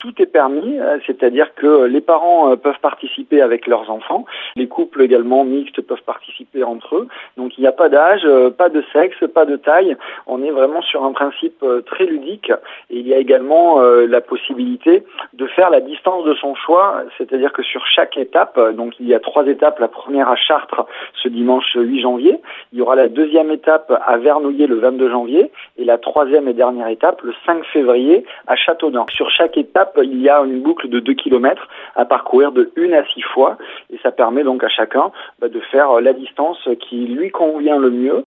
tout est permis, c'est-à-dire que les parents peuvent participer avec leurs enfants, les couples également mixtes peuvent participer entre eux, donc il n'y a pas d'âge, pas de sexe, pas de taille, on est vraiment sur un principe très ludique et il y a également la possibilité de faire la distance de son choix, c'est-à-dire que sur chaque étape, donc il y a 3 étapes, la première à Chartres ce dimanche 8 janvier, il y aura la deuxième étape à Vernouillet le 22 janvier et la troisième et dernière étape le 5 février à Châteauneuf. Sur chaque étape, il y a une boucle de 2 km à parcourir de 1 à 6 fois et ça permet donc à chacun de faire la distance qui lui convient le mieux.